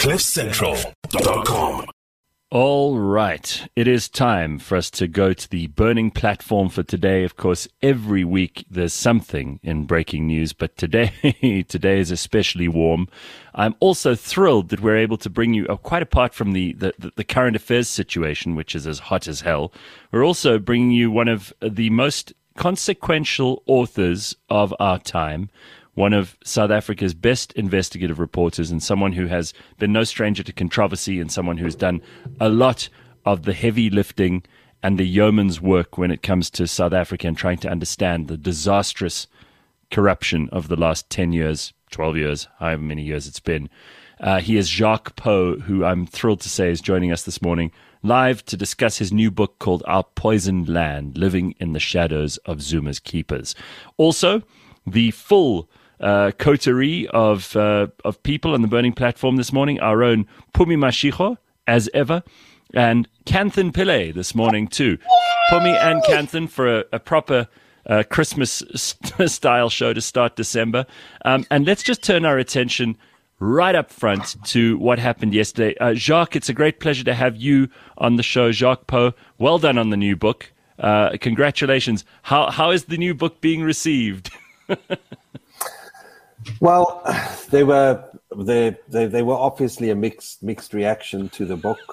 CliffCentral.com. All right. It is time for us to go to the burning platform for today. Of course, every week there's something in breaking news, but today is especially warm. I'm also thrilled that we're able to bring you, quite apart from the current affairs situation, which is as hot as hell, we're also bringing you one of the most consequential authors of our time, one of South Africa's best investigative reporters, and someone who has been no stranger to controversy, and someone who's done a lot of the heavy lifting and the yeoman's work when it comes to South Africa and trying to understand the disastrous corruption of the last 10 years, 12 years, however many years it's been. He is Jacques Pau, who I'm thrilled to say is joining us this morning live to discuss his new book called Our Poisoned Land, Living in the Shadows of Zuma's Keepers. Also, the full coterie of people on the burning platform this morning, our own Phumi Mashego, as ever, and Kanthan Pillay this morning too. Phumi and Kanthan for a proper Christmas-style show to start December. And let's just turn our attention right up front to what happened yesterday. Jacques, it's a great pleasure to have you on the show. Jacques Pau, well done on the new book. Congratulations. How is the new book being received? Well, they were obviously a mixed reaction to the book.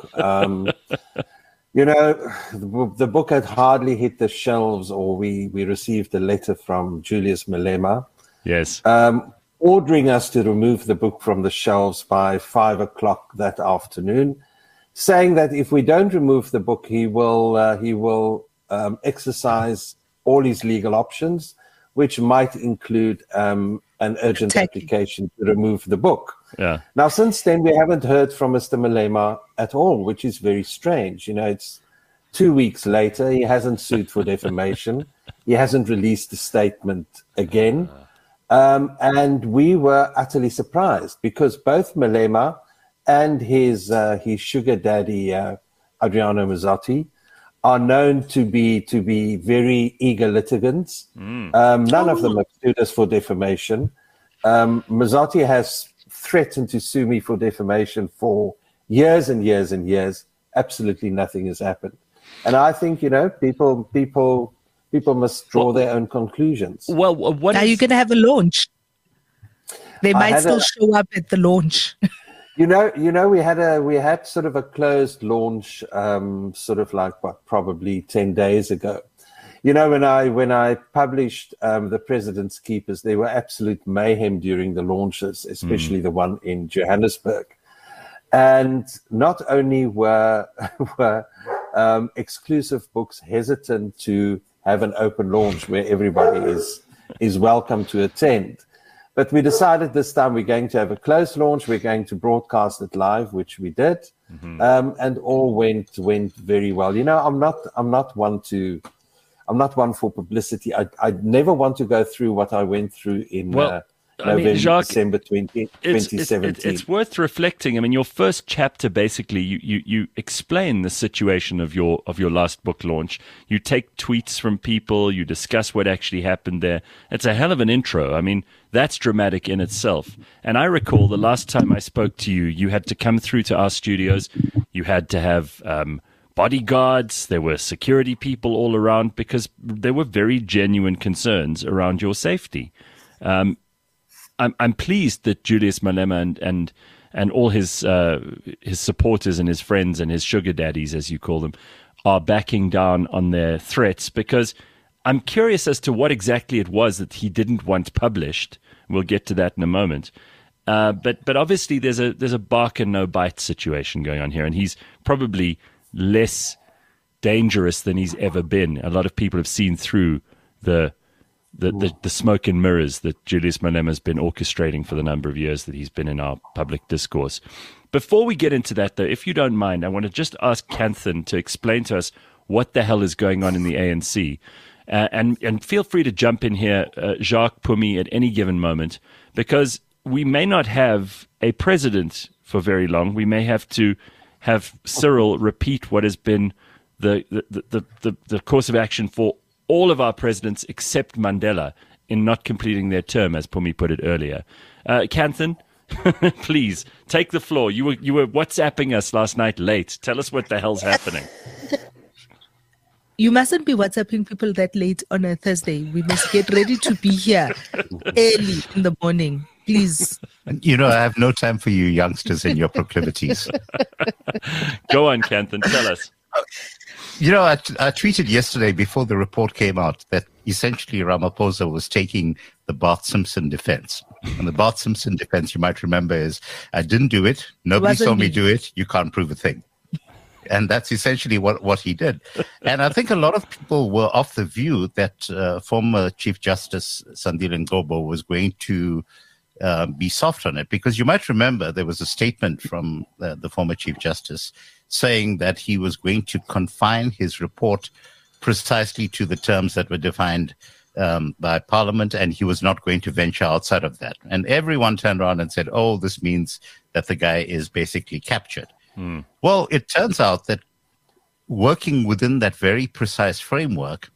The book had hardly hit the shelves, or we received a letter from Julius Malema, yes, ordering us to remove the book from the shelves by 5 o'clock that afternoon, saying that if we don't remove the book, he will exercise all his legal options, which might include an urgent application to remove the book. Yeah. Now, since then, we haven't heard from Mr. Malema at all, which is very strange. It's 2 weeks later. He hasn't sued for defamation. He hasn't released a statement again. And we were utterly surprised because both Malema and his sugar daddy, Adriano Mazzotti, are known to be very eager litigants. None of them have sued us for defamation. Mazzotti has threatened to sue me for defamation for years and years and years. Absolutely nothing has happened. And I think, people must draw their own conclusions. Well, are you going to have a launch? They might still show up at the launch. We had sort of a closed launch, probably 10 days ago. When I published The President's Keepers, there were absolute mayhem during the launches, especially the one in Johannesburg. And not only were exclusive books hesitant to have an open launch where everybody is welcome to attend, but we decided this time we're going to have a closed launch. We're going to broadcast it live, which we did, and all went very well. I'm not one for publicity. I never want to go through what I went through in November, Jacques, December 2017. It's worth reflecting. I mean, your first chapter, basically, you explain the situation of your last book launch. You take tweets from people. You discuss what actually happened there. It's a hell of an intro. I mean, that's dramatic in itself. And I recall the last time I spoke to you, you had to come through to our studios. You had to have bodyguards. There were security people all around because there were very genuine concerns around your safety. I'm pleased that Julius Malema and all his supporters and his friends and his sugar daddies, as you call them, are backing down on their threats, because I'm curious as to what exactly it was that he didn't want published. We'll get to that in a moment. But obviously there's a bark and no bite situation going on here, and he's probably less dangerous than he's ever been. A lot of people have seen through the smoke and mirrors that Julius Malema has been orchestrating for the number of years that he's been in our public discourse. Before we get into that, though, if you don't mind, I want to just ask Kanthan to explain to us what the hell is going on in the ANC. And feel free to jump in here, Jacques, Phumi, at any given moment, because we may not have a president for very long. We may have to have Cyril repeat what has been the course of action for all of our presidents except Mandela in not completing their term, as Phumi put it earlier. Kanthan, Please take the floor. You were WhatsApping us last night late. Tell us what the hell's happening. You mustn't be WhatsApping people that late on a Thursday. We must get ready to be here early in the morning. Please. You know, I have no time for you youngsters and your proclivities. Go on, Kanthan. Tell us. You know, I tweeted yesterday before the report came out that essentially Ramaphosa was taking the Bart Simpson defense. And the Bart Simpson defense, you might remember, is I didn't do it. Nobody saw me do it. You can't prove a thing. And that's essentially what he did. And I think a lot of people were of the view that former Chief Justice Sandile Ngcobo was going to be soft on it. Because you might remember there was a statement from the former Chief Justice saying that he was going to confine his report precisely to the terms that were defined by Parliament, and he was not going to venture outside of that. And everyone turned around and said, oh, this means that the guy is basically captured. Well, it turns out that working within that very precise framework,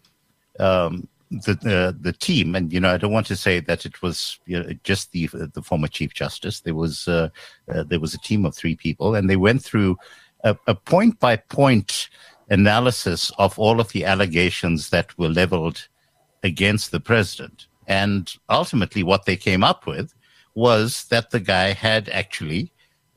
the team, and, you know, I don't want to say that it was just the former Chief Justice. There was a team of 3 people, and they went through a point-by-point analysis of all of the allegations that were leveled against the president. And ultimately what they came up with was that the guy had actually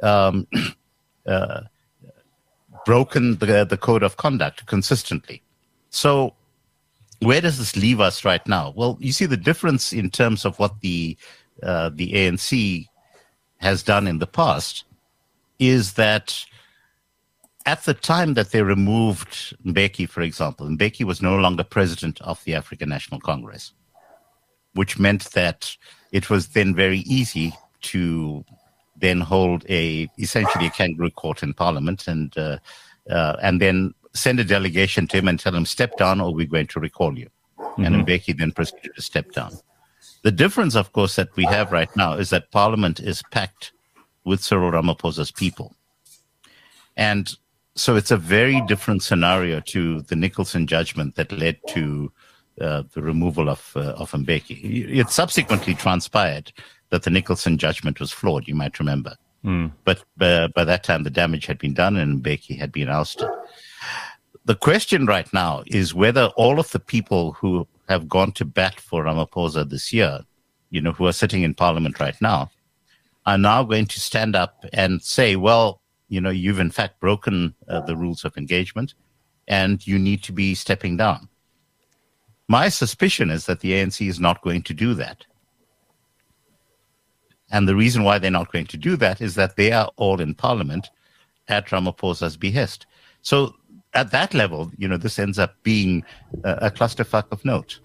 broken the code of conduct consistently. So where does this leave us right now? Well, you see the difference in terms of what the ANC has done in the past is that at the time that they removed Mbeki, for example, Mbeki was no longer president of the African National Congress, which meant that it was then very easy to then hold essentially a kangaroo court in Parliament and then send a delegation to him and tell him, step down or we're going to recall you. And Mbeki then proceeded to step down. The difference, of course, that we have right now is that Parliament is packed with Cyril Ramaphosa's people. And so it's a very different scenario to the Nicholson judgment that led to the removal of Mbeki. It subsequently transpired that the Nicholson judgment was flawed, you might remember. But by that time, the damage had been done and Mbeki had been ousted. The question right now is whether all of the people who have gone to bat for Ramaphosa this year, you know, who are sitting in Parliament right now, are now going to stand up and say, well, you know, you've in fact broken the rules of engagement and you need to be stepping down. My suspicion is that the ANC is not going to do that. And the reason why they're not going to do that is that they are all in Parliament at Ramaphosa's behest. So at that level, you know, this ends up being a clusterfuck of note.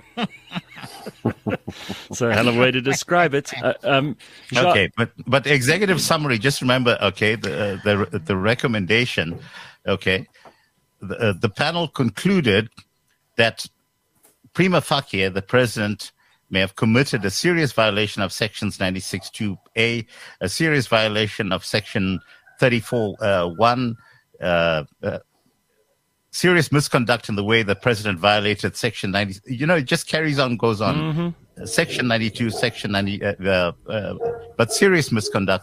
So a hell of a way to describe it. Okay, but executive summary, just remember, okay, the recommendation, okay, the panel concluded that prima facie, the president may have committed a serious violation of sections 96(2)(a), a serious violation of section 34(1), serious misconduct in the way the president violated section 90. You know, it just carries on, goes on. Section 92, section 90, but serious misconduct.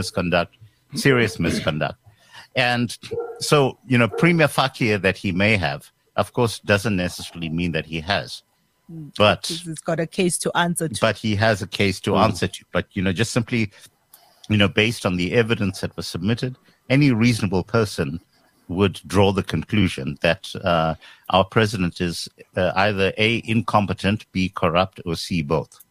And so, you know, prima facie that he may have, of course, doesn't necessarily mean that he has. But he's got a case to answer to. But he has a case to answer to. But, you know, just simply, you know, based on the evidence that was submitted, any reasonable person would draw the conclusion that our president is either A, incompetent, B, corrupt, or C, both.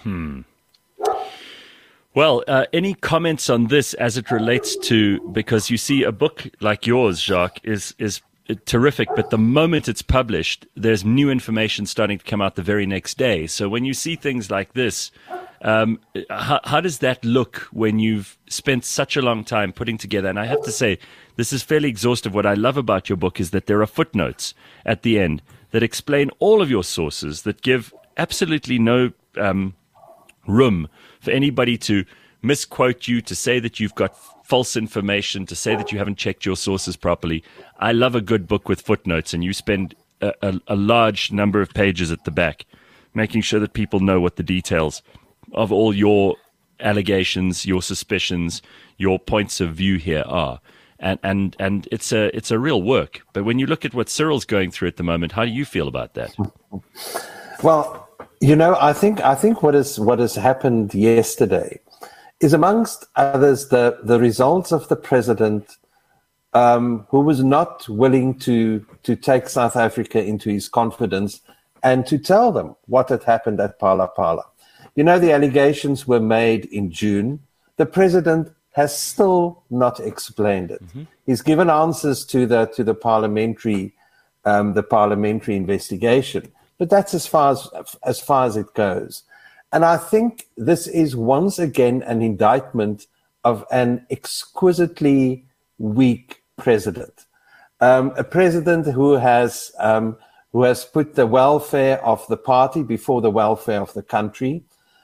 Well, any comments on this as it relates to, because you see a book like yours, Jacques, is terrific, but the moment it's published, there's new information starting to come out the very next day. So when you see things like this, how does that look when you've spent such a long time putting together? And I have to say, this is fairly exhaustive. What I love about your book is that there are footnotes at the end that explain all of your sources, that give absolutely no room for anybody to misquote you, to say that you've got false information, to say that you haven't checked your sources properly. I love a good book with footnotes, and you spend a large number of pages at the back making sure that people know what the details of all your allegations, your suspicions, your points of view here are. And it's a real work. But when you look at what Cyril's going through at the moment, how do you feel about that? Well, I think what has happened yesterday is, amongst others, the results of the president, who was not willing to take South Africa into his confidence and to tell them what had happened at Phala Phala. The allegations were made in June. The president has still not explained it. Mm-hmm. He's given answers to the parliamentary investigation, but that's as far as it goes. And I think this is once again an indictment of an exquisitely weak president, a president who has put the welfare of the party before the welfare of the country.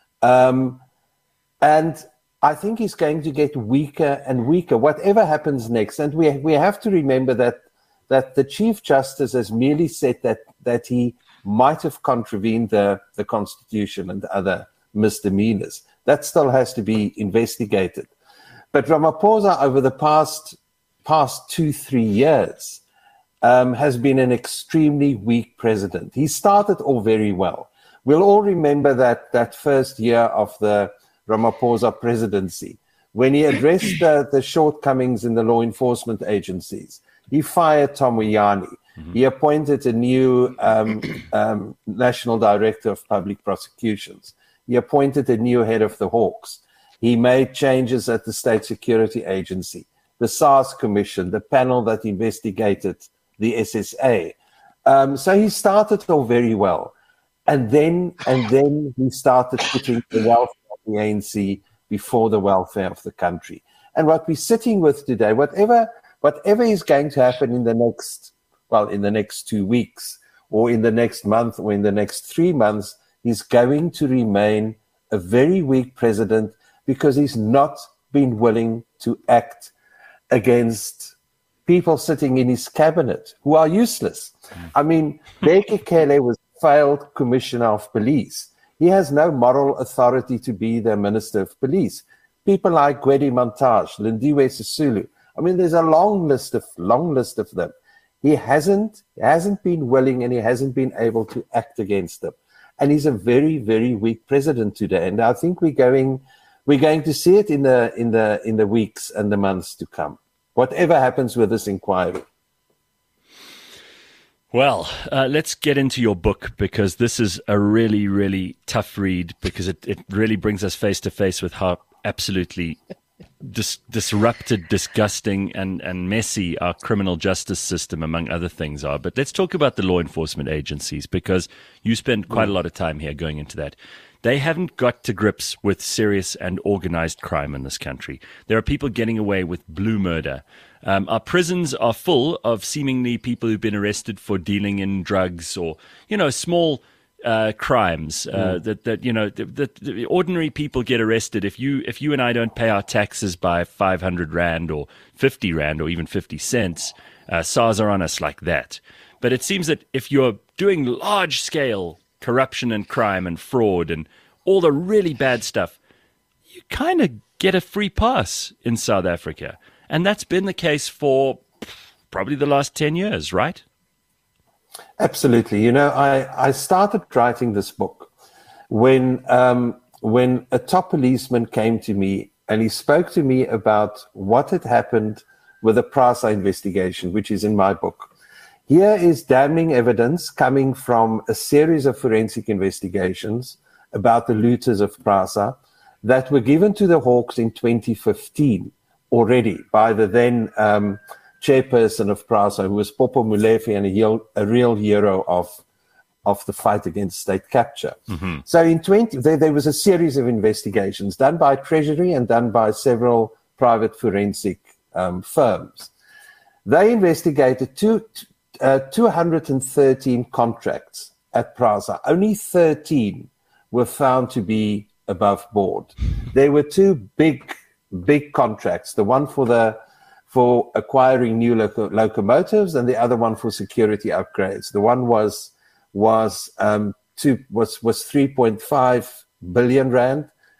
And I think he's going to get weaker and weaker, whatever happens next. And we have to remember that the Chief Justice has merely said that he might have contravened the Constitution and other misdemeanors. That still has to be investigated. But Ramaphosa, over the past 2-3 years, has been an extremely weak president. He started all very well. We'll all remember that first year of the Ramaphosa presidency, when he addressed the shortcomings in the law enforcement agencies. He fired Tom Moyane. Mm-hmm. He appointed a new national director of public prosecutions. He appointed a new head of the Hawks. He made changes at the State Security Agency, the SARS Commission, the panel that investigated the SSA. So he started all very well. And then he started putting the welfare of the ANC before the welfare of the country. And what we're sitting with today, whatever is going to happen in the next 2 weeks, or in the next month, or in the next 3 months, he's going to remain a very weak president, because he's not been willing to act against people sitting in his cabinet who are useless. I mean, Bheki Cele was failed commissioner of police. He has no moral authority to be the minister of police. People like Gwedi Montage, Lindiwe Sisulu. I mean, there's a long list of them. He hasn't been willing, and he hasn't been able to act against them. And he's a very, very weak president today. And I think we're going to see it in the weeks and the months to come, whatever happens with this inquiry. Well, let's get into your book, because this is a really, really tough read, because it really brings us face to face with how absolutely disrupted, disgusting, and messy our criminal justice system, among other things, are. But let's talk about the law enforcement agencies, because you spent quite a lot of time here going into that. They haven't got to grips with serious and organized crime in this country. There are people getting away with blue murder. Our prisons are full of seemingly people who've been arrested for dealing in drugs or, small crimes that the ordinary people get arrested. If you and I don't pay our taxes by 500 Rand or 50 Rand or even 50 cents, SARS are on us like that. But it seems that if you're doing large scale corruption and crime and fraud and all the really bad stuff, you kind of get a free pass in South Africa. And that's been the case for probably the last 10 years, right? Absolutely. I started writing this book when a top policeman came to me and he spoke to me about what had happened with the PRASA investigation, which is in my book. Here is damning evidence coming from a series of forensic investigations about the looters of PRASA that were given to the Hawks in 2015 already by the then chairperson of PRASA, who was Popo Molefe, and a real hero of the fight against state capture. Mm-hmm. So there was a series of investigations done by Treasury and done by several private forensic firms. They investigated 213 contracts at PRASA. Only 13 were found to be above board. There were two big contracts, the one for acquiring new locomotives and the other one for security upgrades. The one was 3.5 billion Rand,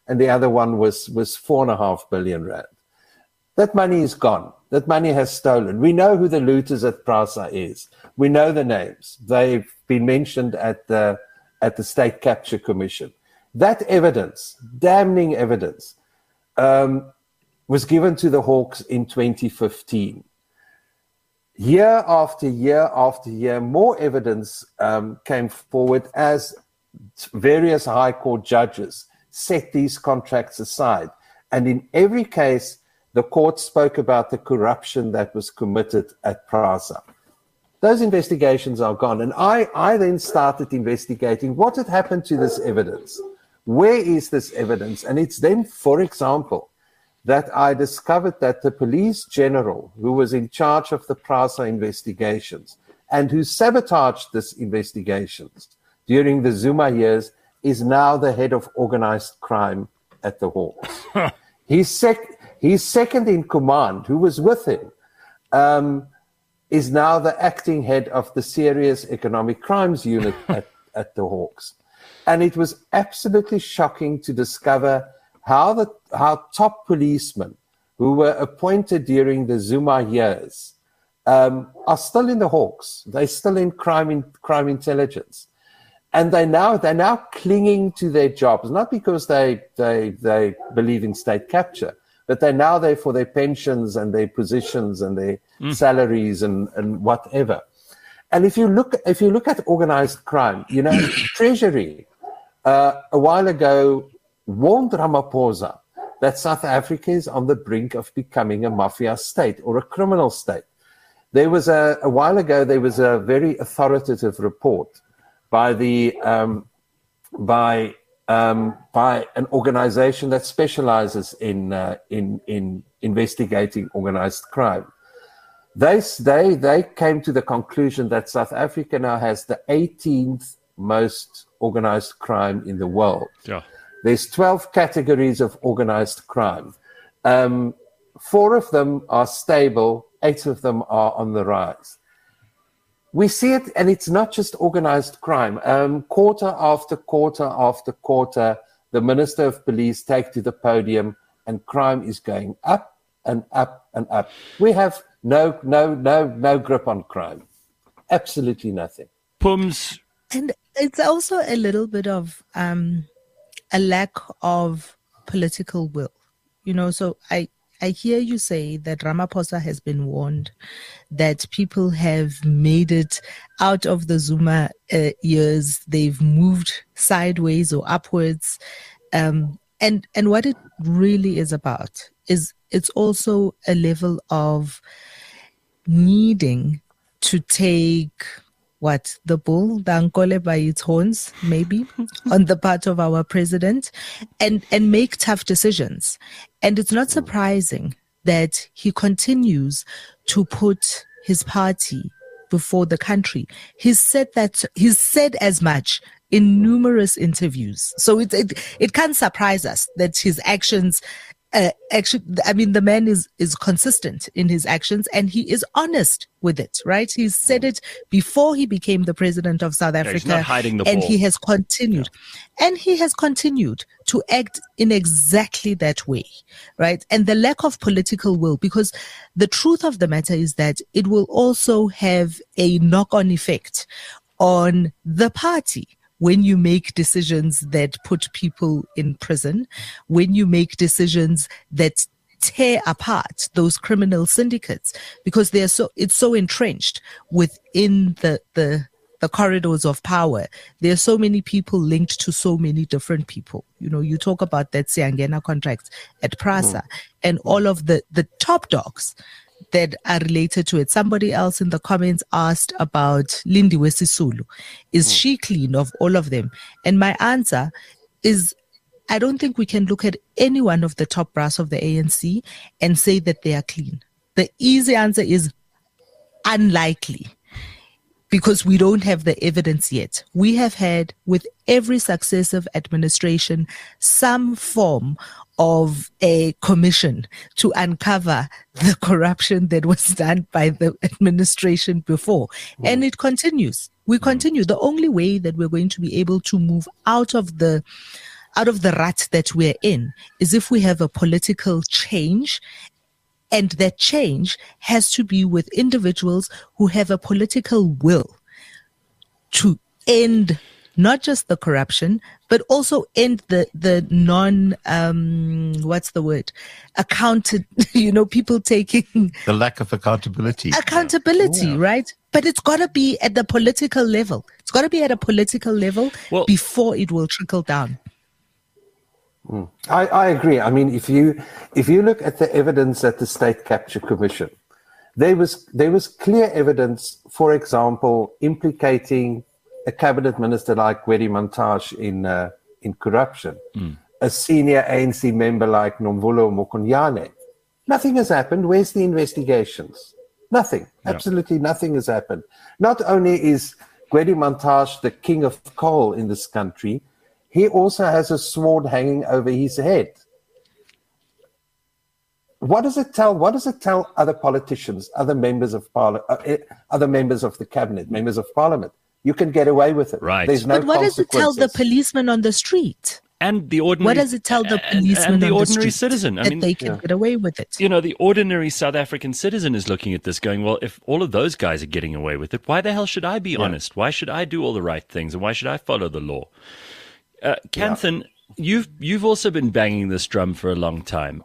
and the other one was 4.5 billion rand. That money is gone. That money has stolen. We know who the looters at PRASA is. We know the names. They've been mentioned at the State Capture Commission. That evidence, damning evidence, was given to the Hawks in 2015. Year after year after year, more evidence came forward as various High Court judges set these contracts aside. And in every case, the court spoke about the corruption that was committed at PRASA. Those investigations are gone. And I then started investigating what had happened to this evidence. Where is this evidence? And it's then, for example, that I discovered that the police general who was in charge of the PRASA investigations and who sabotaged these investigations during the Zuma years is now the head of organized crime at the Hawks. His second in command, who was with him, is now the acting head of the Serious Economic Crimes Unit at the Hawks. And it was absolutely shocking to discover how top policemen who were appointed during the Zuma years are still in the Hawks. They're still in crime intelligence. And they're now clinging to their jobs, not because they believe in state capture, but they're now there for their pensions and their positions and their salaries and whatever. And if you look at organized crime, Treasury a while ago warned Ramaphosa that South Africa is on the brink of becoming a mafia state or a criminal state. There was a while ago there was a very authoritative report by an organization that specializes in investigating organized crime. They came to the conclusion that South Africa now has the 18th most organized crime in the world. Yeah. There's 12 categories of organized crime. 4 of them are stable, 8 of them are on the rise. We see it, and it's not just organized crime. Quarter after quarter after quarter, the Minister of Police take to the podium, and crime is going up and up and up. We have no grip on crime. Absolutely nothing. Pums. And it's also a little bit of a lack of political will. So I hear you say that Ramaphosa has been warned, that people have made it out of the Zuma years. They've moved sideways or upwards. And what it really is about is it's also a level of needing to take the bull, the ankole by its horns, maybe, on the part of our president, and make tough decisions. And it's not surprising that he continues to put his party before the country. He's said as much in numerous interviews. So it can't surprise us that his actions the man is consistent in his actions, and he is honest with it, right? He said it before he became the president of South Africa. He's not hiding the and ball. He has continued. Yeah. And he has continued to act in exactly that way, right? And the lack of political will, because the truth of the matter is that it will also have a knock-on effect on the party. When you make decisions that put people in prison, when you make decisions that tear apart those criminal syndicates, because it's so entrenched within the corridors of power. There are so many people linked to so many different people. You talk about that Siangena contract at PRASA and all of the top dogs that are related to it. Somebody else in the comments asked about Lindiwe Sisulu. Is she clean of all of them? And my answer is, I don't think we can look at any one of the top brass of the ANC and say that they are clean. The easy answer is unlikely, because we don't have the evidence yet. We have had, with every successive administration, some form of a commission to uncover the corruption that was done by the administration before. And it continues. We continue. The only way that we're going to be able to move out of the out of the rut that we're in is if we have a political change, and that change has to be with individuals who have a political will to end not just the corruption, but also end the non, what's the word? Accounted, people taking... The lack of accountability. Accountability, right? But it's got to be at the political level. It's got to be at a political level before it will trickle down. I agree. I mean, if you look at the evidence at the State Capture Commission, there was clear evidence, for example, implicating a cabinet minister like Gwedi Mantashe in corruption, a senior ANC member like Nomvulo Mokonyane. Nothing has happened. Where's the investigations? Nothing. Absolutely nothing has happened. Not only is Gwedi Mantashe the king of coal in this country, he also has a sword hanging over his head. What does it tell? What does it tell other politicians, other members of other members of the cabinet, members of parliament? You can get away with it. Right. There's no but what does it tell the policeman on the street? And the ordinary, what does it tell the policeman and the on ordinary the street citizen? that they can get away with it? The ordinary South African citizen is looking at this going, well, if all of those guys are getting away with it, why the hell should I be honest? Why should I do all the right things? And why should I follow the law? Kanthan, you've also been banging this drum for a long time.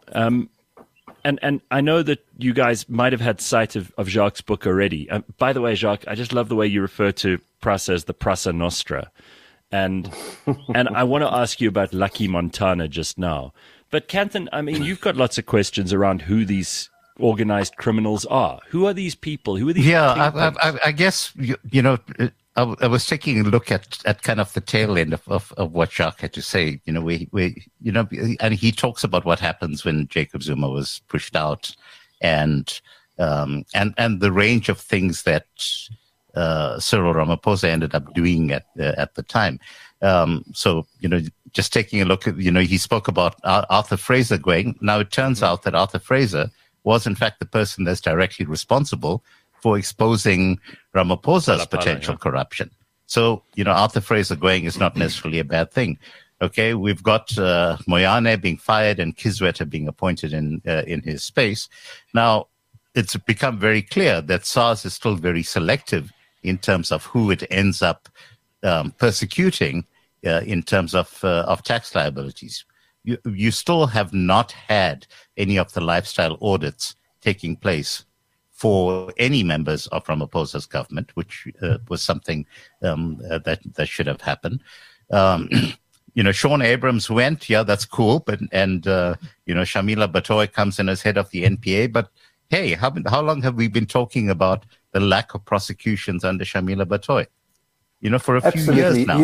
And I know that you guys might have had sight of Jacques' book already. By the way, Jacques, I just love the way you refer to Prasa as the Prasa Nostra. And I want to ask you about Lucky Montana just now. But Kanthan, I mean, you've got lots of questions around who these organized criminals are. Who are these people? Who are these people? I guess, I was taking a look at kind of the tail end of what Jacques had to say. And he talks about what happens when Jacob Zuma was pushed out, and the range of things that Cyril Ramaphosa ended up doing at the time. So just taking a look at, he spoke about Arthur Fraser going. Now it turns out that Arthur Fraser was in fact the person that's directly responsible for exposing Ramaphosa's potential corruption. So, Arthur Fraser going is not necessarily a bad thing. Okay, we've got Moyane being fired and Kizweta being appointed in his space. Now, it's become very clear that SARS is still very selective in terms of who it ends up persecuting in terms of tax liabilities. You still have not had any of the lifestyle audits taking place for any members of Ramaphosa's government, which was something that should have happened. Sean Abrams went, that's cool, but Shamila Batoy comes in as head of the NPA, but hey, how long have we been talking about the lack of prosecutions under Shamila Batoy? For a few years now.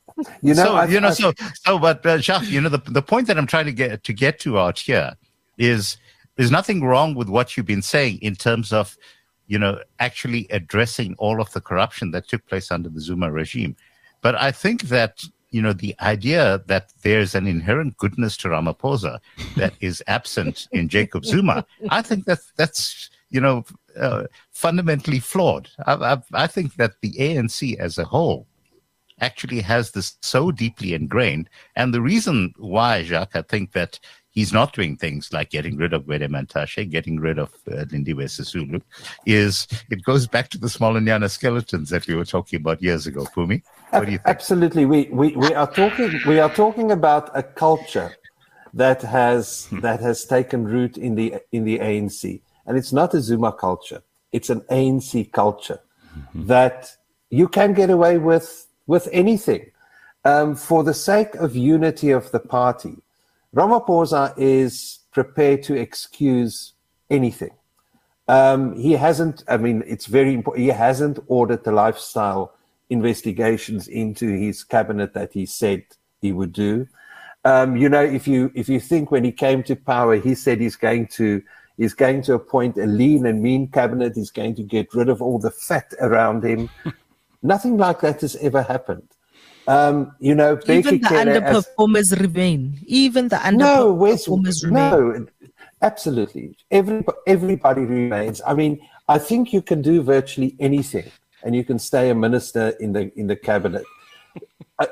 But Jacques, the point that I'm trying to get to out here is there's nothing wrong with what you've been saying in terms of, actually addressing all of the corruption that took place under the Zuma regime. But I think that, the idea that there's an inherent goodness to Ramaphosa that is absent in Jacob Zuma, I think that's fundamentally flawed. I think that the ANC as a whole actually has this so deeply ingrained. And the reason why, Jacques, I think that he's not doing things like getting rid of Gwede Mantashe, getting rid of Lindiwe Sisulu, it goes back to the Smolanyana skeletons that we were talking about years ago. Phumi, what do you think? Absolutely, we are talking about a culture that has taken root in the ANC, and it's not a Zuma culture; it's an ANC culture that you can get away with anything for the sake of unity of the party. Ramaphosa is prepared to excuse anything. He hasn't, it's very important, he hasn't ordered the lifestyle investigations into his cabinet that he said he would do. If you think when he came to power, he said he's going to appoint a lean and mean cabinet, he's going to get rid of all the fat around him. Nothing like that has ever happened. Even the underperformers remain. Even the underperformers remain. No, absolutely. Everybody remains. I think you can do virtually anything, and you can stay a minister in the cabinet.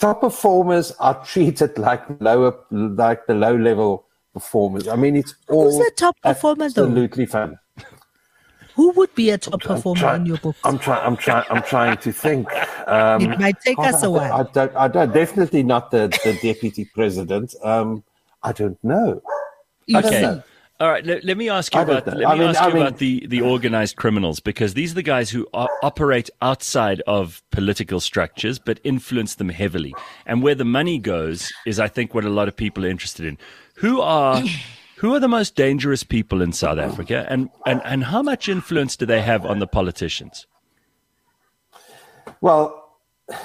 top performers are treated like the low-level performers. I mean, it's all Who's a top performer, though? Absolutely fun. Who would be a top performer in your book? I'm trying to think. It might take us a while. I don't. Definitely not the deputy president. I don't know. You Okay. see. All right. Let me ask you about the organized criminals, because these are the guys who operate outside of political structures but influence them heavily. And where the money goes is, I think, what a lot of people are interested in. Who are the most dangerous people in South Africa, and how much influence do they have on the politicians? Well,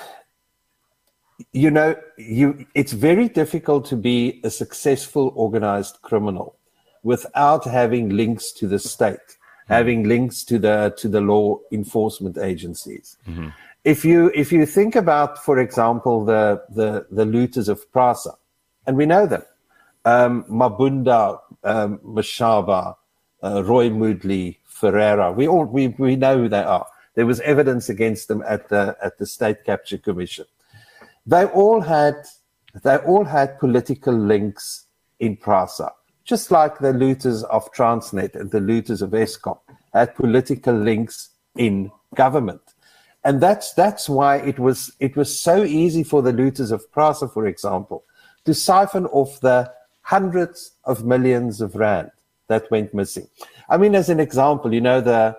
it's very difficult to be a successful organized criminal without having links to the state, having links to the law enforcement agencies. Mm-hmm. If you think about, for example, the looters of Prasa, and we know them, Mabunda, Mashaba, Roy Moodley, Ferreira, we know who they are. There was evidence against them at the State Capture Commission. They all had political links in Prasa, just like the looters of Transnet and the looters of Eskom had political links in government. And that's why it was so easy for the looters of Prasa, for example, to siphon off the hundreds of millions of rand that went missing. I mean, as an example, the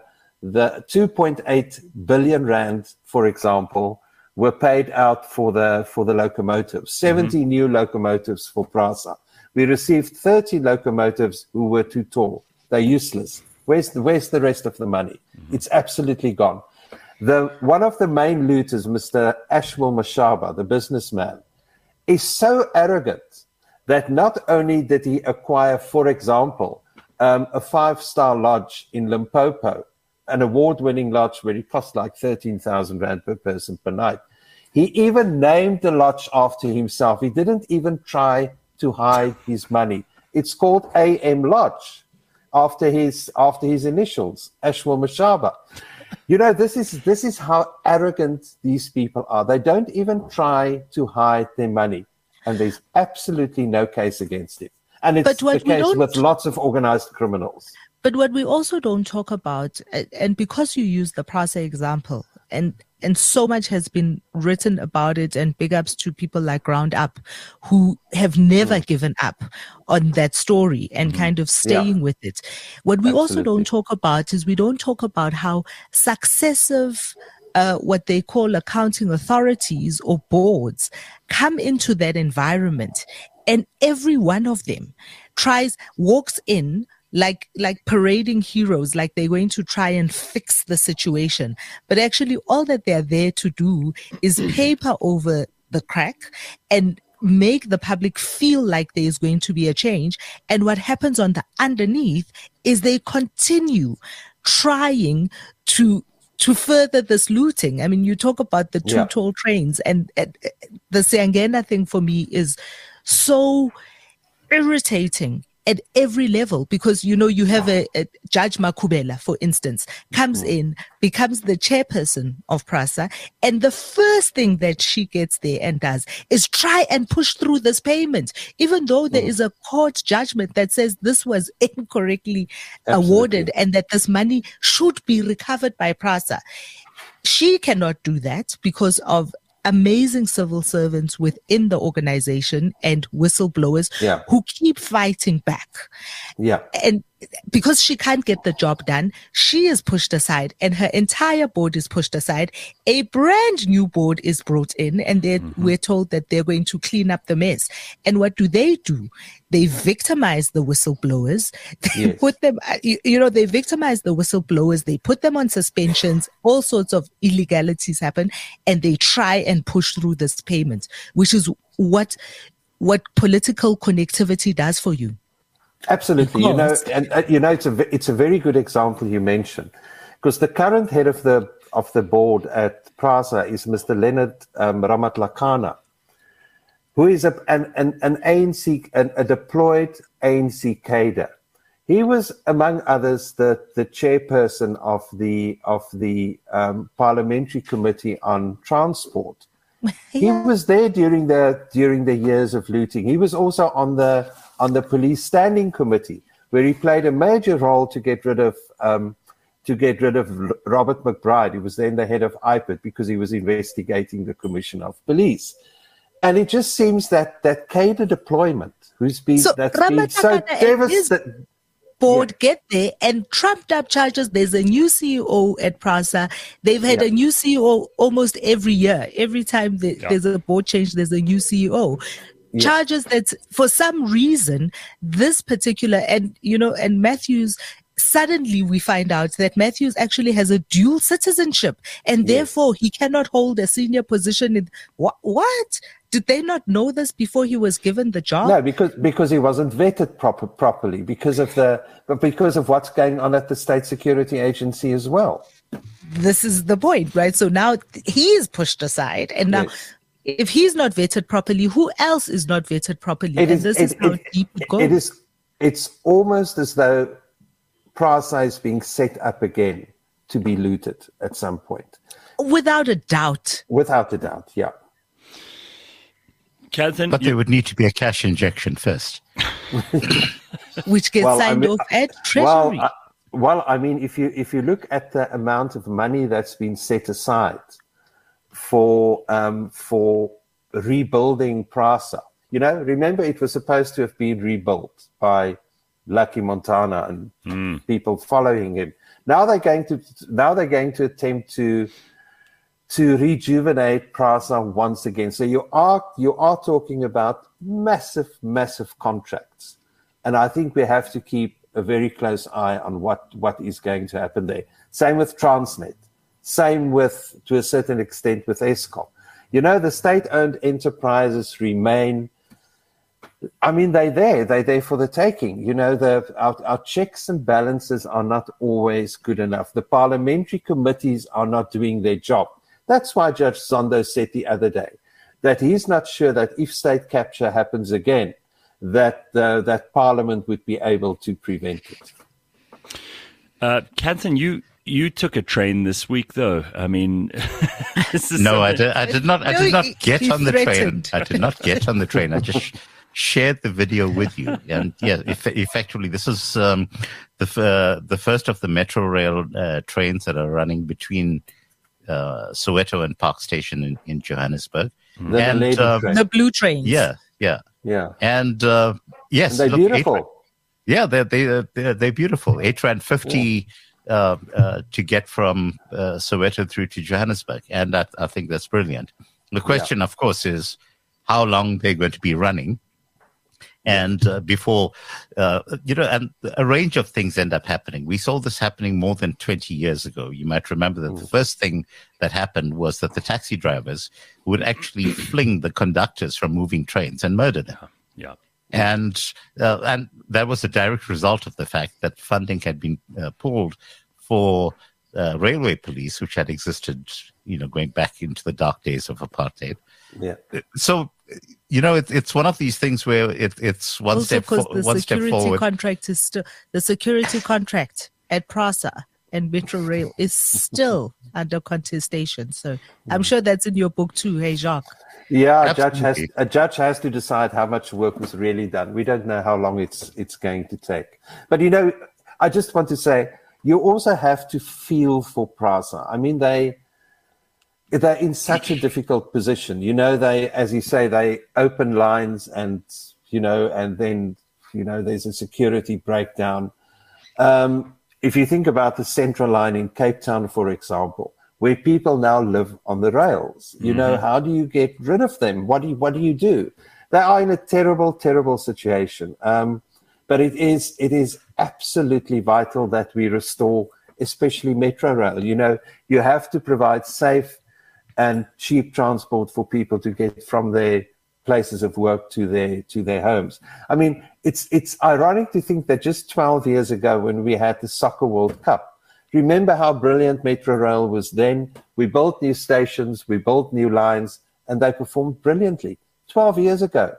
2.8 billion rand, for example, were paid out for the locomotives, 70 new locomotives for Prasa. We received 30 locomotives who were too tall. They're useless. Where's the rest of the money? It's absolutely gone. One of the main looters, Mr. Ashwell Mashaba, the businessman, is so arrogant that not only did he acquire, for example, a 5-star lodge in Limpopo, an award-winning lodge where it cost like 13,000 rand per person per night. He even named the lodge after himself. He didn't even try to hide his money. It's called AM Lodge, after his initials, Ashwell Mashaba. This is how arrogant these people are. They don't even try to hide their money, and there's absolutely no case against it. And it's the case with lots of organized criminals. But what we also don't talk about, and because you use the Prasa example, and so much has been written about it, and big ups to people like Ground Up, who have never given up on that story and kind of staying with it. What we also don't talk about is we don't talk about how successive what they call accounting authorities or boards come into that environment, and every one of them walks in like parading heroes, like they're going to try and fix the situation. But actually all that they're there to do is paper over the crack and make the public feel like there's going to be a change. And what happens on the underneath is they continue trying to further this looting. I mean, you talk about the two toll trains, and the Siangena thing for me is so irritating at every level, because you have a Judge Makubela, for instance, comes in, becomes the chairperson of Prasa, and the first thing that she gets there and does is try and push through this payment, even though there is a court judgment that says this was incorrectly awarded and that this money should be recovered by Prasa. She cannot do that because of amazing civil servants within the organization and whistleblowers who keep fighting back. Yeah. And because she can't get the job done, she is pushed aside and her entire board is pushed aside. A brand new board is brought in, and we're told that they're going to clean up the mess. And what do? They victimize the whistleblowers. They put them, they victimize the whistleblowers. They put them on suspensions. All sorts of illegalities happen, and they try and push through this payment, which is what political connectivity does for you. Absolutely, it's a very good example you mentioned, because the current head of the board at Prasa is Mr. Leonard Ramatlakana, who is an ANC, a deployed ANC cadre. He was, among others, the chairperson of the Parliamentary Committee on Transport He was there during the years of looting. He was also on the police standing committee, where he played a major role to get rid of Robert McBride, who was then the head of IPID, because he was investigating the Commission of Police. And it just seems that cadre deployment, been so devastating. Board get there and trumped up charges. There's a new CEO at PRASA. They've had a new CEO almost every year. Every time there's a board change, there's a new CEO. Yeah. Charges that for some reason, this particular, and Matthews, suddenly we find out that Matthews actually has a dual citizenship, and therefore he cannot hold a senior position in what? Did they not know this before he was given the job? No, because he wasn't vetted properly because of what's going on at the State Security Agency as well. This is the point, right? So now he is pushed aside, and now if he's not vetted properly, who else is not vetted properly? This is how deep it goes. It's almost as though PRASA is being set up again to be looted at some point. Without a doubt. Without a doubt, yeah. Catherine, but there would need to be a cash injection first, which gets signed off at Treasury. If you look at the amount of money that's been set aside for rebuilding PRASA, remember it was supposed to have been rebuilt by Lucky Montana and people following him. Now they're going to attempt to rejuvenate PRASA once again. So you are talking about massive contracts. And I think we have to keep a very close eye on what is going to happen there. Same with Transnet. Same with, to a certain extent, with Eskom. The state-owned enterprises remain, they're there for the taking. Our checks and balances are not always good enough. The parliamentary committees are not doing their job. That's why Judge Zondo said the other day that he's not sure that if state capture happens again, that Parliament would be able to prevent it. Catherine, you took a train this week, though. I mean, no, I did not get on the train. I did not get on the train. I just shared the video with you, and effectively, this is the first of the Metro Rail trains that are running between Soweto and Park Station in Johannesburg. The blue trains. Yeah. And yes, and they're beautiful. They're beautiful. R50 to get from Soweto through to Johannesburg, and I think that's brilliant. The question, of course, is how long they're going to be running. And before, and a range of things end up happening. We saw this happening more than 20 years ago. You might remember that the first thing that happened was that the taxi drivers would actually fling the conductors from moving trains and murder them. Yeah. And that was a direct result of the fact that funding had been pulled for railway police, which had existed, going back into the dark days of apartheid. Yeah. So, it's one of these things where it's one step forward. The security contract at PRASA and Metro Rail is still under contestation. So I'm sure that's in your book too, hey Jacques. Yeah, a judge has to decide how much work was really done. We don't know how long it's going to take. But I just want to say, you also have to feel for PRASA. They're in such a difficult position. They, as you say, they open lines and then there's a security breakdown. If you think about the Central Line in Cape Town, for example, where people now live on the rails, how do you get rid of them? What do you do? They are in a terrible, terrible situation. But it is absolutely vital that we restore, especially Metro Rail. You have to provide safe and cheap transport for people to get from their places of work to their homes. It's ironic to think that just 12 years ago, when we had the Soccer World Cup, remember how brilliant Metro Rail was then? We built new stations, we built new lines, and they performed brilliantly 12 years ago.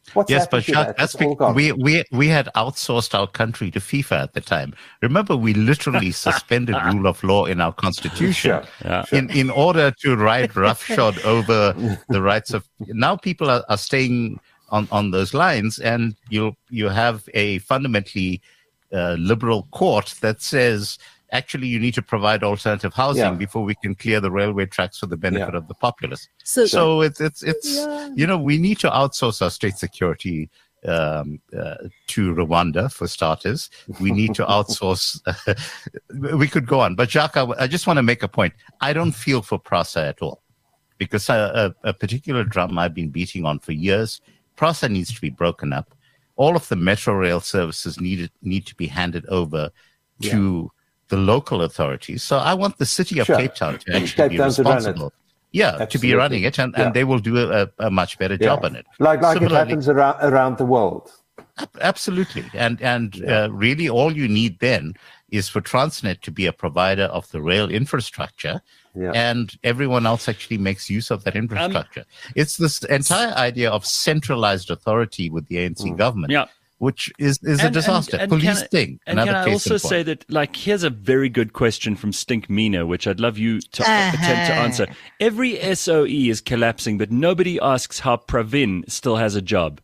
What's Yes, but happened to Jacques, that? that's It's all gone. we had outsourced our country to FIFA at the time. Remember, we literally suspended rule of law in our constitution in order to ride roughshod over the rights of. Now people are staying on those lines, and you have a fundamentally liberal court that says, actually, you need to provide alternative housing before we can clear the railway tracks for the benefit of the populace. So it's we need to outsource our state security to Rwanda, for starters. We need to outsource. We could go on. But Jacques, I just want to make a point. I don't feel for PRASA at all, because a particular drum I've been beating on for years. PRASA needs to be broken up. All of the metro rail services need to be handed over to the local authorities. So I want the city of Cape Town to actually be responsible. To be running it, and they will do a much better job on it. Like it happens around the world. Absolutely. And really all you need then is for Transnet to be a provider of the rail infrastructure, and everyone else actually makes use of that infrastructure. It's this entire idea of centralized authority with the ANC government. Which is a disaster. Police thing. And can I also say that, here's a very good question from Stink Mina, which I'd love you to attempt to answer. Every SOE is collapsing, but nobody asks how Pravin still has a job.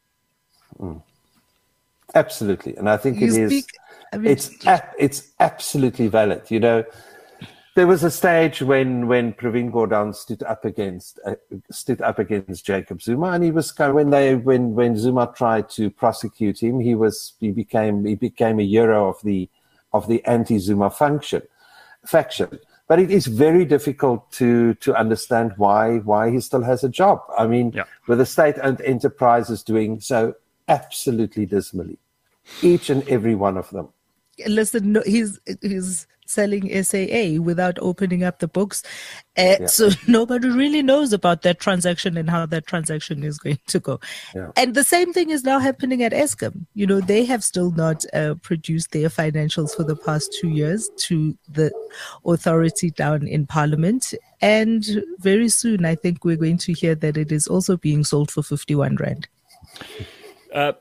Absolutely. And I think it's absolutely valid. You know, there was a stage when Pravin Gordhan stood up against Jacob Zuma, and he was when Zuma tried to prosecute him, he became a hero of the anti-Zuma faction. But it is very difficult to understand why he still has a job. I mean, with the state-owned enterprises doing so absolutely dismally, each and every one of them. Listen, no, he's selling SAA without opening up the books. So nobody really knows about that transaction and how that transaction is going to go. And the same thing is now happening at Eskom. You know, they have still not produced their financials for the past 2 years to the authority down in Parliament. And very soon, I think we're going to hear that it is also being sold for 51 Rand. But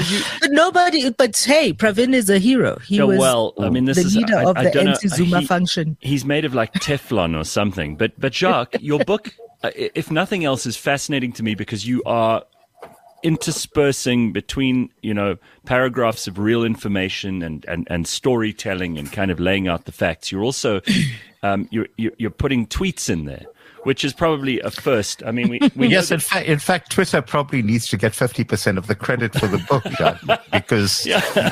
hey, Pravin is a hero. He was the leader of the anti-Zuma function. He's made of like Teflon or something. But Jacques, your book, if nothing else, is fascinating to me because you are interspersing between, paragraphs of real information and storytelling and kind of laying out the facts. You're also you're putting tweets in there, which is probably a first. I mean, we yes, in fact, Twitter probably needs to get 50% of the credit for the book, John, because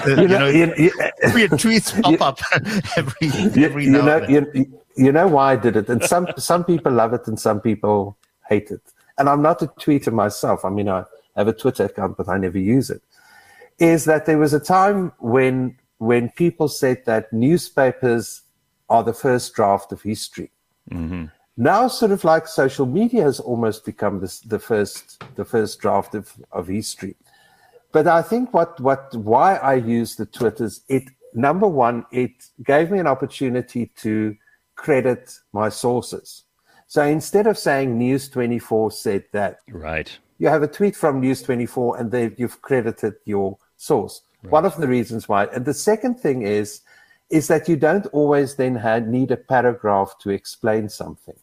tweets pop up every now and then. You know why I did it, and some people love it and some people hate it. And I'm not a tweeter myself. I mean, I have a Twitter account, but I never use it. Is that there was a time when people said that newspapers are the first draft of history. Mm-hmm. Now, sort of like social media has almost become the first draft of history. But I think why I use the Twitters, number one, it gave me an opportunity to credit my sources. So instead of saying News 24 said that, right, you have a tweet from News 24 and you've credited your source. Right. One of the reasons why. And the second thing is that you don't always then need a paragraph to explain something.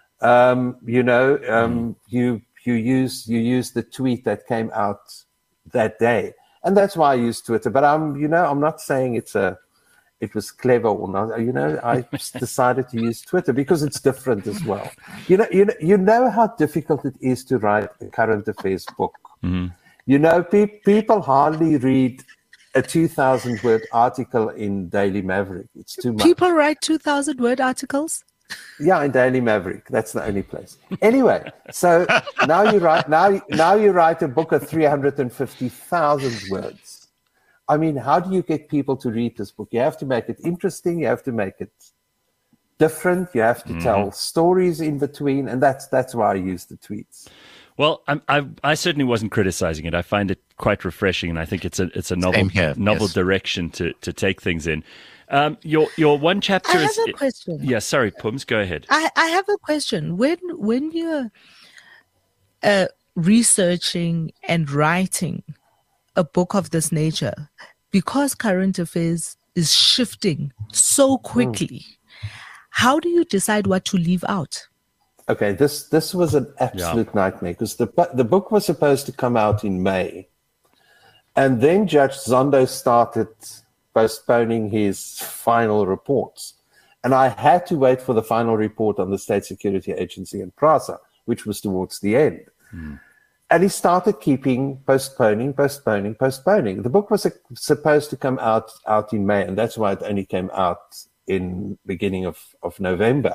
You use the tweet that came out that day, and that's why I use Twitter. But I'm not saying it was clever or not. I just decided to use Twitter because it's different as well. You know how difficult it is to write a current affairs book. Mm-hmm. People hardly read a 2,000-word article in Daily Maverick. It's too much. People write 2,000-word articles? Yeah, in Daily Maverick. That's the only place. Anyway, so now you write a book of 350,000 words. I mean, how do you get people to read this book? You have to make it interesting. You have to make it different. You have to tell stories in between, and that's why I use the tweets. Well, I certainly wasn't criticizing it. I find it quite refreshing, and I think it's a novel direction to take things in. Your one chapter I have a question. Yeah, sorry, Pums, go ahead. I have a question. When researching and writing a book of this nature, because current affairs is shifting so quickly, how do you decide what to leave out? Okay, this was an absolute nightmare, because the book was supposed to come out in May. And then Judge Zondo started postponing his final reports. And I had to wait for the final report on the State Security Agency and PRASA, which was towards the end. And he started postponing. The book was supposed to come out in May, and that's why it only came out in beginning of November.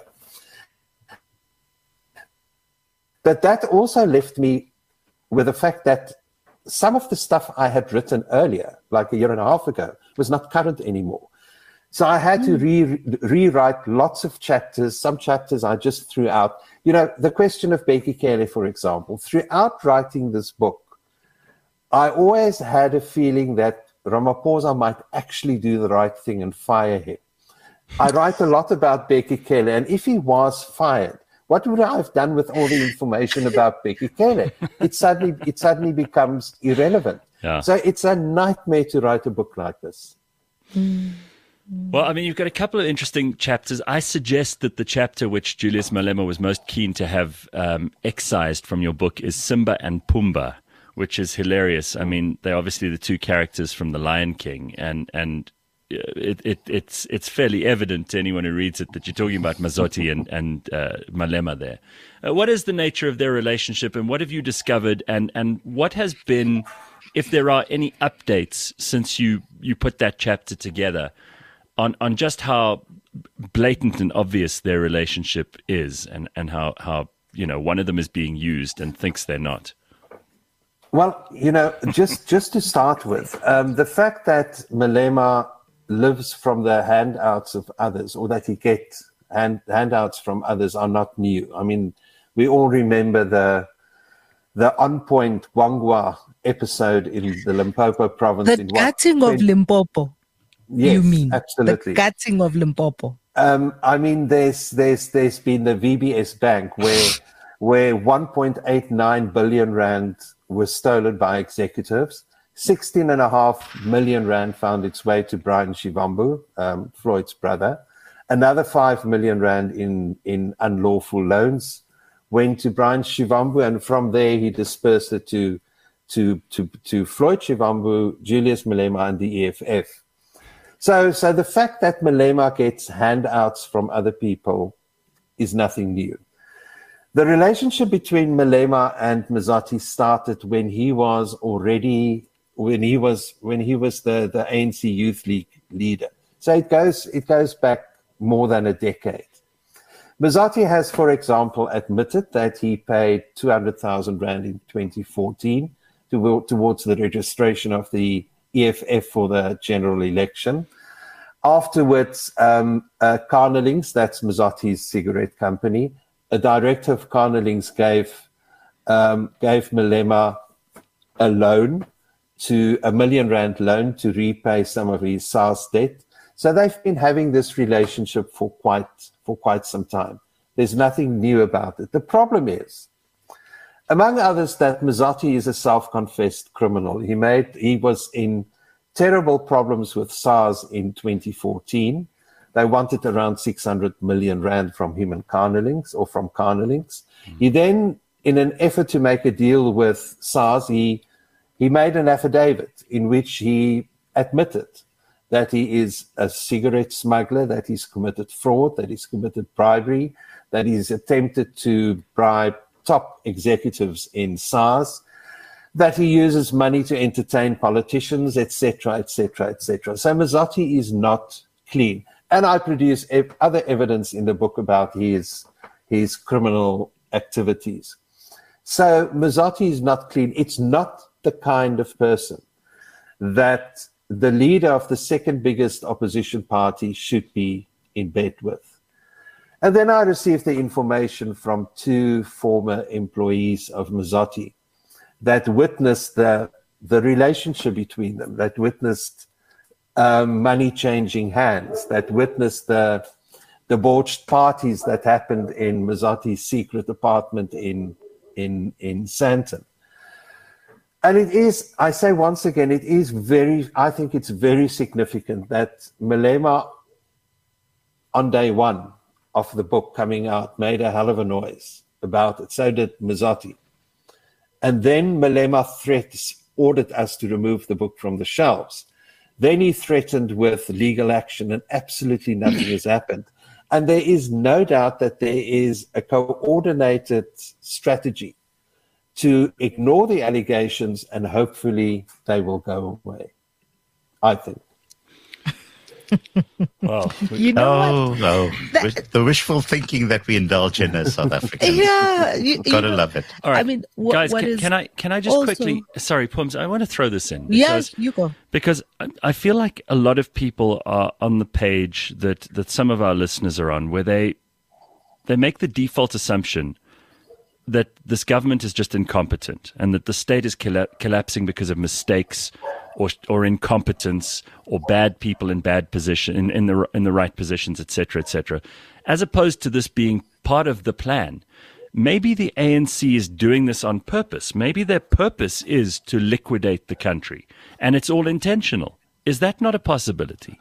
But that also left me with the fact that some of the stuff I had written earlier, like a year and a half ago, was not current anymore. So I had to rewrite lots of chapters. Some chapters I just threw out. You know, the question of Bheki Cele, for example, throughout writing this book, I always had a feeling that Ramaphosa might actually do the right thing and fire him. I write a lot about Bheki Cele, and if he was fired, what would I have done with all the information about Bheki Cele? It suddenly becomes irrelevant. Yeah. So it's a nightmare to write a book like this. Well, I mean, you've got a couple of interesting chapters. I suggest that the chapter which Julius Malema was most keen to have excised from your book is Simba and Pumbaa, which is hilarious. I mean, they're obviously the two characters from The Lion King, and it's fairly evident to anyone who reads it that you're talking about Mazothi and Malema there. What is the nature of their relationship, and what have you discovered, and what has been, if there are any updates since you put that chapter together, on just how blatant and obvious their relationship is, and how you know one of them is being used and thinks they're not? Well, you know, just to start with, the fact that Malema lives from the handouts of others, or that he gets handouts from others, are not new. I mean, we all remember the On Point Gwangwa episode in the Limpopo province. The gutting of Limpopo. Yes, you mean absolutely. The gutting of Limpopo. I mean, there's been the VBS Bank where 1.89 billion rand was stolen by executives. 16.5 million rand found its way to Brian Shivambu, Floyd's brother. Another 5 million rand in unlawful loans went to Brian Shivambu, and from there he dispersed it to Floyd Shivambu, Julius Malema, and the EFF. So the fact that Malema gets handouts from other people is nothing new. The relationship between Malema and Mazothi started when he was the ANC Youth League leader. So it goes back more than a decade. Mazothi has, for example, admitted that he paid 200,000 rand in 2014 towards the registration of the EFF for the general election. Afterwards, Carnelings, that's Mazothi's cigarette company, a director of Carnelings gave Malema a loan, to R1 million loan to repay some of his SARS debt. So they've been having this relationship for quite some time. There's nothing new about it. The problem is, among others, that Mazothi is a self-confessed criminal. He was in terrible problems with SARS in 2014. They wanted around 600 million rand from him and Carnelings, or from Carnelings. He then, in an effort to make a deal with SARS, he made an affidavit in which he admitted that he is a cigarette smuggler, that he's committed fraud, that he's committed bribery, that he's attempted to bribe top executives in SARS, that he uses money to entertain politicians, etc., etc., etc. So Mazothi is not clean. And I produce other evidence in the book about his criminal activities. So Mazothi is not clean. It's not the kind of person that the leader of the second biggest opposition party should be in bed with. And then I received the information from two former employees of Mazothi that witnessed the relationship between them, that witnessed money changing hands, that witnessed the debauched parties that happened in Mazothi's secret apartment in Sandton. And it is, I say once again, I think it's very significant that Malema, on day one of the book coming out, made a hell of a noise about it. So did Mazotti. And then Malema ordered us to remove the book from the shelves. Then he threatened with legal action, and absolutely nothing has happened. And there is no doubt that there is a coordinated strategy to ignore the allegations, and hopefully they will go away, I think. Wow. You know what? No. The wishful thinking that we indulge in as South Africans. Yeah, Gotta love it. All right. I mean, guys, what can I just also- quickly? Sorry, Pums. I want to throw this in. Yes, you go. Because I feel like a lot of people are on the page that some of our listeners are on, where they make the default assumption that this government is just incompetent and that the state is collapsing because of mistakes or incompetence or bad people in bad position in the right positions, etc., as opposed to this being part of the plan. Maybe the ANC is doing this on purpose. Maybe their purpose is to liquidate the country, and it's all intentional. Is that not a possibility?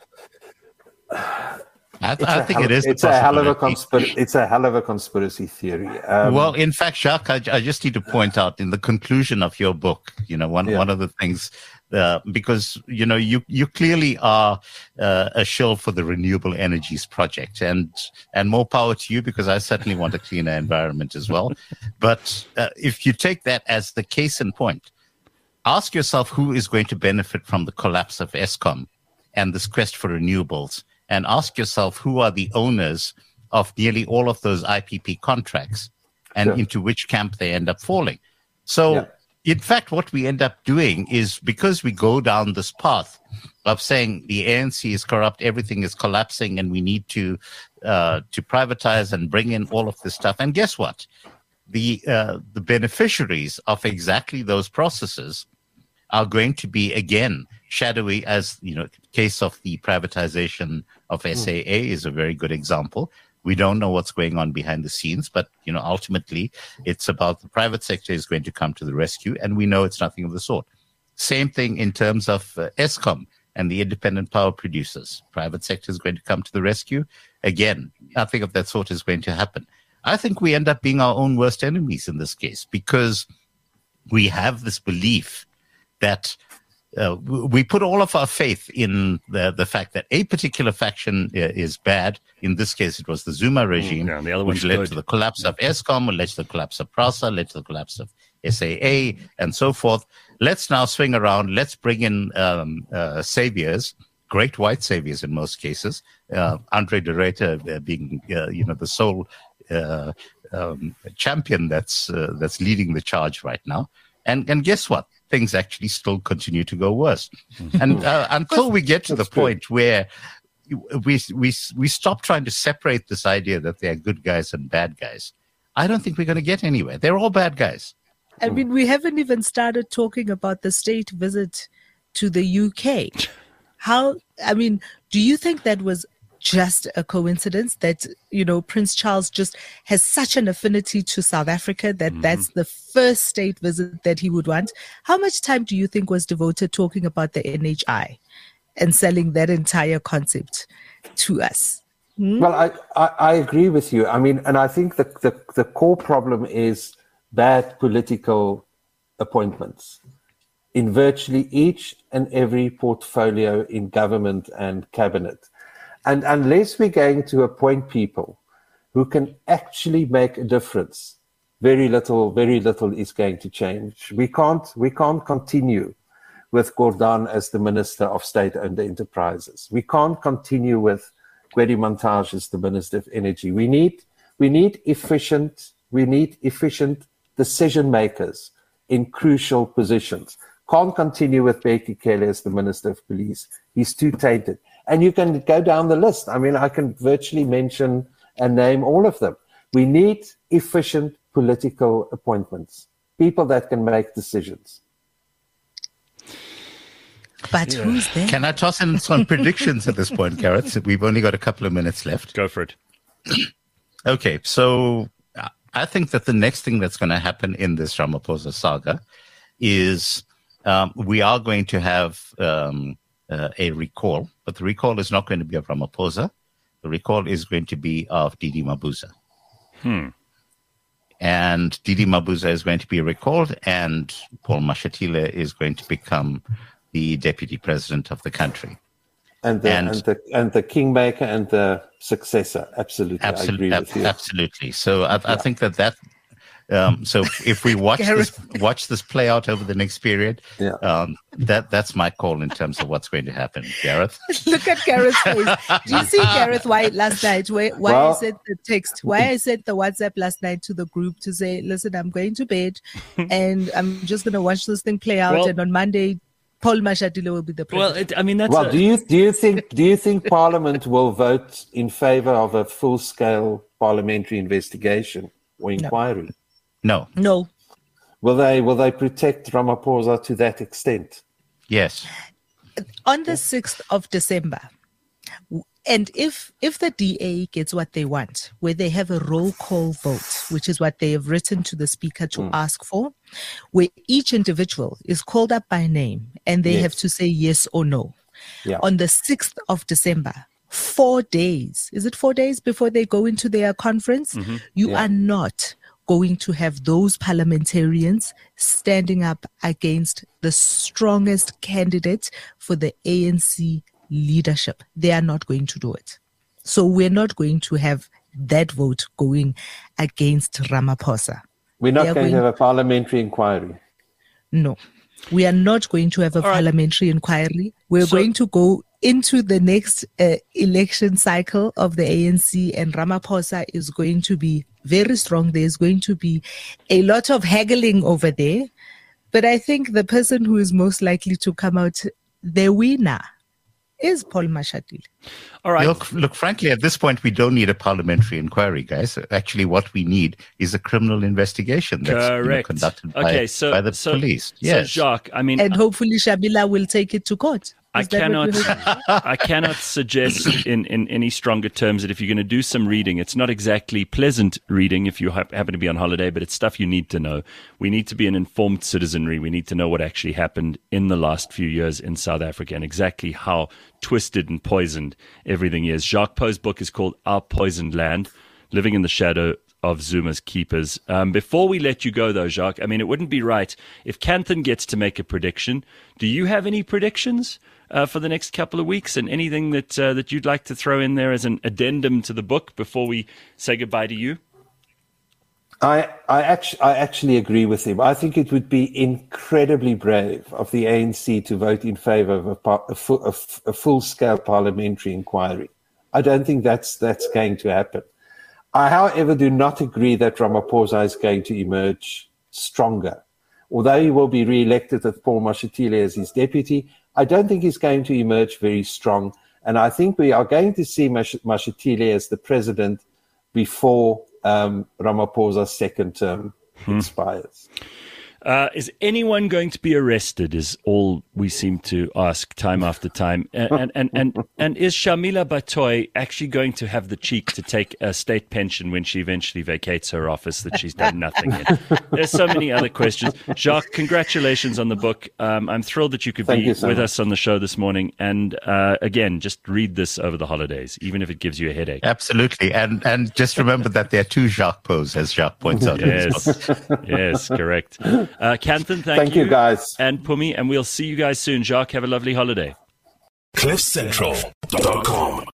I think it is. It's a hell of a conspiracy theory. Well, in fact, Jacques, I just need to point out in the conclusion of your book, one of the things, because you clearly are a shill for the renewable energies project, and more power to you, because I certainly want a cleaner environment as well. But if you take that as the case in point, ask yourself who is going to benefit from the collapse of Eskom and this quest for renewables. And ask yourself who are the owners of nearly all of those IPP contracts and into which camp they end up falling. So, in fact, what we end up doing is, because we go down this path of saying the ANC is corrupt, everything is collapsing, and we need to privatize and bring in all of this stuff. And guess what? The beneficiaries of exactly those processes are going to be, again, shadowy, as case of the privatization of SAA is a very good example. We don't know what's going on behind the scenes, but ultimately it's about the private sector is going to come to the rescue, and we know it's nothing of the sort. Same thing in terms of Eskom and the independent power producers. Private sector is going to come to the rescue. Again, nothing of that sort is going to happen. I think we end up being our own worst enemies in this case, because we have this belief that we put all of our faith in the fact that a particular faction is bad. In this case, it was the Zuma regime, which led to the collapse of Eskom, led to the collapse of PRASA, led to the collapse of SAA, and so forth. Let's now swing around. Let's bring in saviors, great white saviors in most cases. Andre de Ruyter being, the sole champion that's leading the charge right now. And guess what? Things actually still continue to go worse. And until we get to the point where we stop trying to separate this idea that there are good guys and bad guys, I don't think we're going to get anywhere. They're all bad guys. I mean, we haven't even started talking about the state visit to the UK. Do you think that was just a coincidence that, Prince Charles just has such an affinity to South Africa that that's the first state visit that he would want? How much time do you think was devoted talking about the NHI and selling that entire concept to us? Well, I agree with you. I mean, and I think the core problem is bad political appointments in virtually each and every portfolio in government and cabinet. And unless we're going to appoint people who can actually make a difference, very little is going to change. We can't continue with Gordhan as the Minister of State-Owned Enterprises. We can't continue with Gwedi Montage as the Minister of Energy. We need efficient decision makers in crucial positions. Can't continue with Bheki Cele as the Minister of Police. He's too tainted. And you can go down the list. I mean, I can virtually mention and name all of them. We need efficient political appointments, people that can make decisions. But who's there? Can I toss in some predictions at this point, Gareth? We've only got a couple of minutes left. Go for it. Okay, so I think that the next thing that's going to happen in this Ramaphosa saga is we are going to have a recall, but the recall is not going to be of Ramaphosa. The recall is going to be of Didi Mabuza. And Didi Mabuza is going to be recalled, and Paul Mashatile is going to become the deputy president of the country. And the kingmaker and the successor. Absolutely. I agree with you. Absolutely. So I think that so if we watch this play out over the next period, that's my call in terms of what's going to happen. Gareth? Look at Gareth's face. Do you see Gareth White last night? Why I sent the text, why I sent the WhatsApp last night to the group to say, listen, I'm going to bed and I'm just going to watch this thing play out. And on Monday, Paul Mashatile will be the president. Do you think Parliament will vote in favor of a full-scale parliamentary investigation or inquiry? No. Will they protect Ramaphosa to that extent? Yes. On the 6th of December, and if the DA gets what they want, where they have a roll call vote, which is what they have written to the speaker to ask for, where each individual is called up by name and they have to say yes or no. Yeah. On the 6th of December, 4 days, is it 4 days before they go into their conference? You are not going to have those parliamentarians standing up against the strongest candidate for the ANC leadership. They are not going to do it. So we're not going to have that vote going against Ramaphosa. We're not going to have a parliamentary inquiry. No, we are not going to have a parliamentary inquiry. We're going to go into the next election cycle of the ANC, and Ramaphosa is going to be very strong. There's going to be a lot of haggling over there. But I think the person who is most likely to come out the winner is Paul Mashatile. All right. Look, frankly, at this point, we don't need a parliamentary inquiry, guys. Actually, what we need is a criminal investigation that's conducted by the police. Yes. So, Jacques, and hopefully Shabila will take it to court. I cannot suggest in any stronger terms that if you're going to do some reading, it's not exactly pleasant reading if you happen to be on holiday, but it's stuff you need to know. We need to be an informed citizenry. We need to know what actually happened in the last few years in South Africa and exactly how twisted and poisoned everything is. Jacques Pauw's book is called Our Poisoned Land, Living in the Shadow of Zuma's Keepers. Before we let you go, though, Jacques, it wouldn't be right if Kanthan gets to make a prediction. Do you have any predictions for the next couple of weeks, and anything that you'd like to throw in there as an addendum to the book before we say goodbye to you? I actually agree with him. I think it would be incredibly brave of the ANC to vote in favor of a full-scale parliamentary inquiry. I don't think that's going to happen. I, however, do not agree that Ramaphosa is going to emerge stronger. Although he will be re-elected with Paul Mashatile as his deputy, I don't think he's going to emerge very strong. And I think we are going to see Mashatile as the president before Ramaphosa's second term expires. Is anyone going to be arrested is all we seem to ask time after time. And is Shamila Batoy actually going to have the cheek to take a state pension when she eventually vacates her office that she's done nothing in? There's so many other questions. Jacques, congratulations on the book. I'm thrilled that you could be with us on the show this morning. And again, just read this over the holidays, even if it gives you a headache. Absolutely. And just remember that there are two Jacques Pauws, as Jacques points out. Yes, correct. Kanthan, thank you guys. And Pumi, and we'll see you guys soon. Jacques, have a lovely holiday. CliffCentral.com